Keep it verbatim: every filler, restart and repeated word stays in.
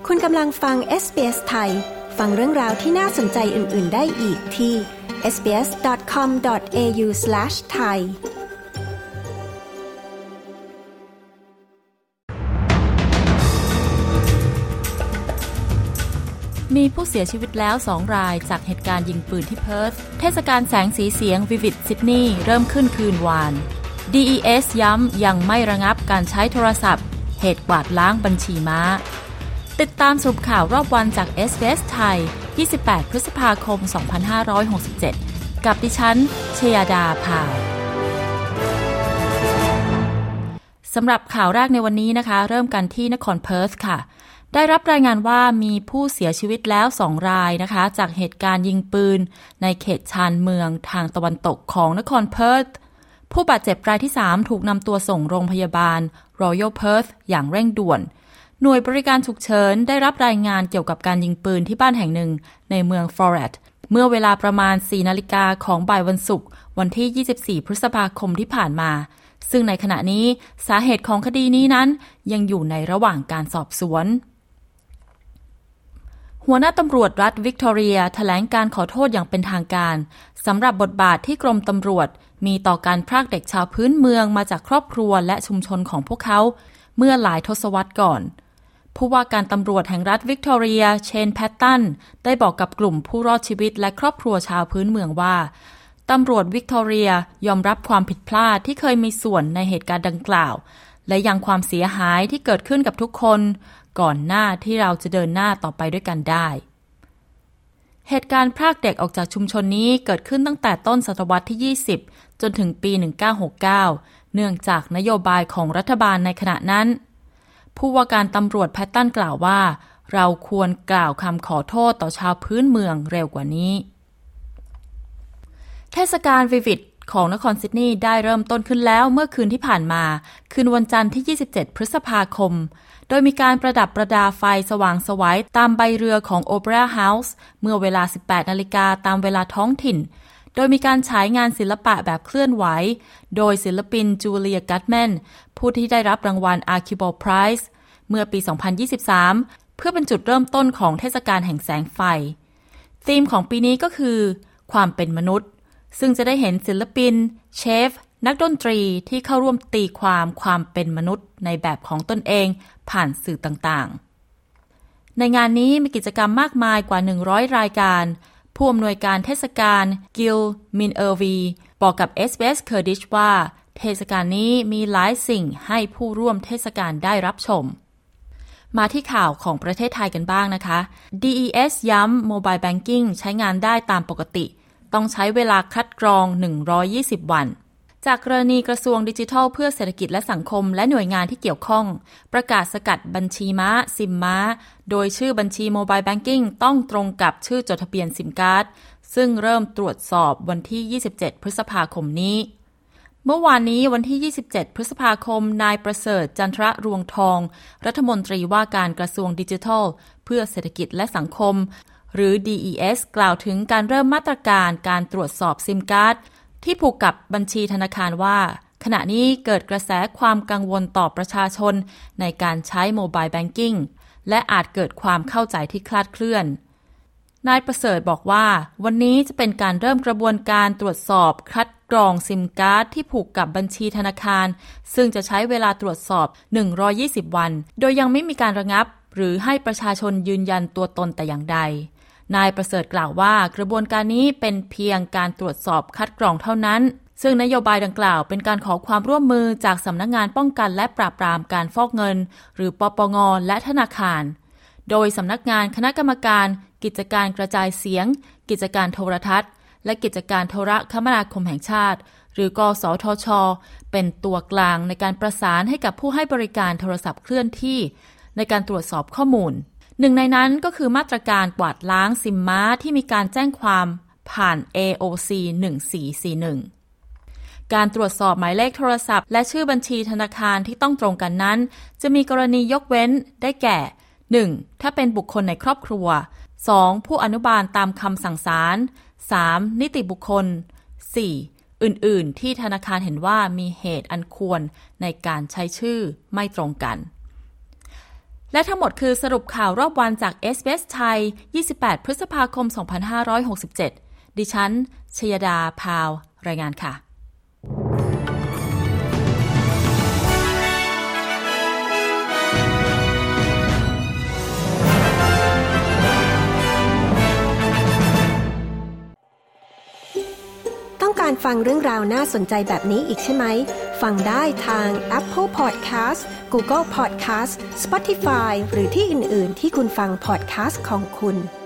คุณกำลังฟัง เอส บี เอส ไทยฟังเรื่องราวที่น่าสนใจอื่นๆได้อีกที่ เอส บี เอส ดอท คอม ดอท เอ ยู สแลช ไทยมีผู้เสียชีวิตแล้วสองรายจากเหตุการณ์ยิงปืนที่เพิร์ธเทศกาลแสงสีเสียง Vivid Sydney เริ่มขึ้นคืนวาน ดี อี เอส ย้ำยังไม่ระงับการใช้โทรศัพท์เหตุกวาดล้างบัญชีม้าติดตามสรุปข่าวรอบวันจาก เอส บี เอส ไทยยี่สิบแปดพฤษภาคมสองพันห้าร้อยหกสิบเจ็ดกับดิฉันชยดาภาสำหรับข่าวแรกในวันนี้นะคะเริ่มกันที่นครเพิร์ธค่ะได้รับรายงานว่ามีผู้เสียชีวิตแล้วสองรายนะคะจากเหตุการณ์ยิงปืนในเขตชานเมืองทางตะวันตกของนครเพิร์ธผู้บาดเจ็บรายที่สามถูกนำตัวส่งโรงพยาบาล Royal Perth อย่างเร่งด่วนหน่วยบริการฉุกเฉินได้รับรายงานเกี่ยวกับการยิงปืนที่บ้านแห่งหนึ่งในเมือง Floreat เมื่อเวลาประมาณ สี่นาฬิกาของบ่ายวันศุกร์วันที่ยี่สิบสี่พฤษภาคมที่ผ่านมาซึ่งในขณะนี้สาเหตุของคดีนี้นั้นยังอยู่ในระหว่างการสอบสวนหัวหน้าตำรวจรัฐวิกตอเรียแถลงการขอโทษอย่างเป็นทางการสำหรับบทบาทที่กรมตำรวจมีต่อการพรากเด็กชาวพื้นเมืองมาจากครอบครัวและชุมชนของพวกเขาเมื่อหลายทศวรรษก่อนผู้ว่าการตำรวจแห่งรัฐวิกตอเรียเชนแพตตันได้บอกกับกลุ่มผู้รอดชีวิตและครอบครัวชาวพื้นเมืองว่าตำรวจวิกตอเรียยอมรับความผิดพลาดที่เคยมีส่วนในเหตุการณ์ดังกล่าวและยังความเสียหายที่เกิดขึ้นกับทุกคนก่อนหน้าที่เราจะเดินหน้าต่อไปด้วยกันได้เหตุการณ์พรากเด็กออกจากชุมชนนี้เกิดขึ้นตั้งแต่ต้นศตวรรษที่ยี่สิบจนถึงปีหนึ่งพันเก้าร้อยหกสิบเก้าเนื่องจากนโยบายของรัฐบาลในขณะนั้นผู้ว่าการตำรวจแพตตันกล่าวว่าเราควรกล่าวคำขอโทษต่อชาวพื้นเมืองเร็วกว่านี้เทศกาลวิวิดของนครซิดนีย์ได้เริ่มต้นขึ้นแล้วเมื่อคืนที่ผ่านมาคืนวันจันทร์ที่ยี่สิบเจ็ดพฤษภาคมโดยมีการประดับประดาไฟสว่างไสวตามใบเรือของโอเปร่าเฮาส์เมื่อเวลา สิบแปดนาฬิกาตามเวลาท้องถิ่นโดยมีการฉายงานศิลปะแบบเคลื่อนไหวโดยศิลปินจูเลียกัตแมนผู้ที่ได้รับรางวัล Archibald Prize เมื่อปี สองพันยี่สิบสาม เพื่อเป็นจุดเริ่มต้นของเทศกาลแห่งแสงไฟธีมของปีนี้ก็คือความเป็นมนุษย์ซึ่งจะได้เห็นศิลปินเชฟนักดนตรีที่เข้าร่วมตีความความเป็นมนุษย์ในแบบของตนเองผ่านสื่อต่างๆในงานนี้มีกิจกรรมมากมายกว่าหนึ่งร้อยรายการผู้อำนวยการเทศกาลกิลมินเออร์วีบอกกับ เอส บี เอส Kurdish ว่าเทศกาลนี้มีหลายสิ่งให้ผู้ร่วมเทศกาลได้รับชมมาที่ข่าวของประเทศไทยกันบ้างนะคะ ดี อี เอส ย้ำ Mobile Banking ใช้งานได้ตามปกติต้องใช้เวลาคัดกรองหนึ่งร้อยยี่สิบวันจากกรณีกระทรวงดิจิทัลเพื่อเศรษฐกิจและสังคมและหน่วยงานที่เกี่ยวข้องประกาศสกัดบัญชีม้าซิมม้าโดยชื่อบัญชี Mobile Banking ต้องตรงกับชื่อจดทะเบียนซิมการ์ดซึ่งเริ่มตรวจสอบวันที่ยี่สิบเจ็ดพฤษภาคมนี้เมื่อวานนี้วันที่ยี่สิบเจ็ดพฤษภาคมนายประเสริฐจันทรรวงทองรัฐมนตรีว่าการกระทรวงดิจิทัลเพื่อเศรษฐกิจและสังคมหรือ ดี อี เอส กล่าวถึงการเริ่มมาตรการการตรวจสอบซิมการ์ดที่ผูกกับบัญชีธนาคารว่าขณะนี้เกิดกระแสความกังวลต่อประชาชนในการใช้โมบายแบงกิ้งและอาจเกิดความเข้าใจที่คลาดเคลื่อนนายประเสริฐบอกว่าวันนี้จะเป็นการเริ่มกระบวนการตรวจสอบคัดกรองซิมการ์ดที่ผูกกับบัญชีธนาคารซึ่งจะใช้เวลาตรวจสอบหนึ่งร้อยยี่สิบวันโดยยังไม่มีการระงับหรือให้ประชาชนยืนยันตัวตนแต่อย่างใดนายประเสริฐกล่าวว่ากระบวนการนี้เป็นเพียงการตรวจสอบคัดกรองเท่านั้นซึ่งนโยบายดังกล่าวเป็นการขอความร่วมมือจากสำนักงานป้องกันและปราบปรามการฟอกเงินหรือปปง.และธนาคารโดยสำนักงานคณะกรรมการกิจการกระจายเสียงกิจการโทรทัศน์และกิจการโทรคมนาคมแห่งชาติหรือกสทช.เป็นตัวกลางในการประสานให้กับผู้ให้บริการโทรศัพท์เคลื่อนที่ในการตรวจสอบข้อมูลหนึ่งในนั้นก็คือมาตรการกวาดล้างซิมม้าที่มีการแจ้งความผ่าน เอ โอ ซี หนึ่งสี่สี่หนึ่ง การตรวจสอบหมายเลขโทรศัพท์และชื่อบัญชีธนาคารที่ต้องตรงกันนั้นจะมีกรณียกเว้นได้แก่ หนึ่ง. ถ้าเป็นบุคคลในครอบครัว สอง. ผู้อนุบาลตามคำสั่งศาล สาม. นิติบุคคล สี่. อื่นๆที่ธนาคารเห็นว่ามีเหตุอันควรในการใช้ชื่อไม่ตรงกันและทั้งหมดคือสรุปข่าวรอบวันจาก เอส บี เอส ไทย ยี่สิบแปด พฤษภาคม สองพันห้าร้อยหกสิบเจ็ด ดิฉันชยดาพาวรายงานค่ะต้องการฟังเรื่องราวน่าสนใจแบบนี้อีกใช่ไหมฟังได้ทาง Apple Podcast Google Podcast Spotify หรือที่อื่นๆที่คุณฟัง podcast ของคุณ